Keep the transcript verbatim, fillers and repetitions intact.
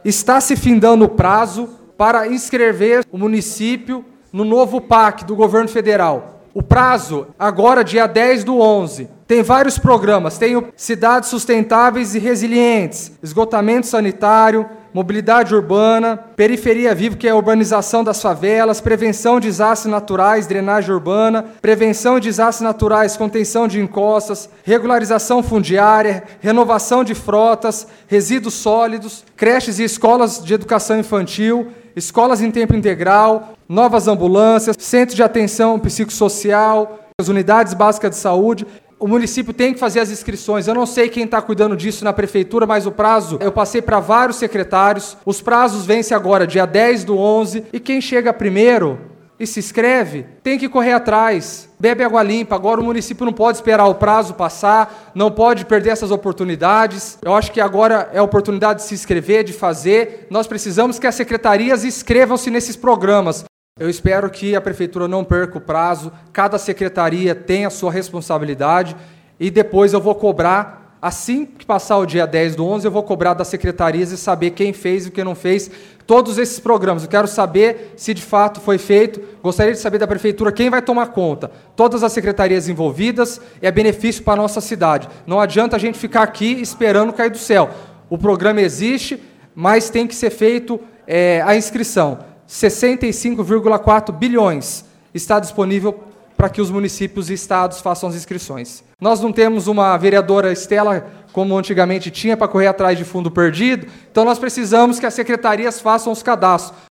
está se findando o prazo para inscrever o município no novo P A C do governo federal. O prazo, agora dia dez do onze, tem vários programas, tem o Cidades Sustentáveis e Resilientes, esgotamento sanitário, mobilidade urbana, periferia viva, que é a urbanização das favelas, prevenção de desastres naturais, drenagem urbana, prevenção de desastres naturais, contenção de encostas, regularização fundiária, renovação de frotas, resíduos sólidos, creches e escolas de educação infantil, escolas em tempo integral, novas ambulâncias, centros de atenção psicossocial, as unidades básicas de saúde. O município tem que fazer as inscrições. Eu não sei quem está cuidando disso na prefeitura, mas o prazo, eu passei para vários secretários. Os prazos vencem agora, dia dez do onze, e quem chega primeiro e se inscreve, tem que correr atrás. Bebe água limpa. Agora o município não pode esperar o prazo passar, não pode perder essas oportunidades. Eu acho que agora é a oportunidade de se inscrever, de fazer. Nós precisamos que as secretarias inscrevam-se nesses programas. Eu espero que a prefeitura não perca o prazo, cada secretaria tenha a sua responsabilidade e depois eu vou cobrar, assim que passar o dia dez do onze, eu vou cobrar das secretarias e saber quem fez e quem não fez todos esses programas. Eu quero saber se de fato foi feito. Gostaria de saber da prefeitura quem vai tomar conta. Todas as secretarias envolvidas, é benefício para a nossa cidade. Não adianta a gente ficar aqui esperando cair do céu. O programa existe, mas tem que ser feito é, a inscrição. sessenta e cinco vírgula quatro bilhões está disponível para que os municípios e estados façam as inscrições. Nós não temos uma vereadora Estela, como antigamente tinha, para correr atrás de fundo perdido, então nós precisamos que as secretarias façam os cadastros.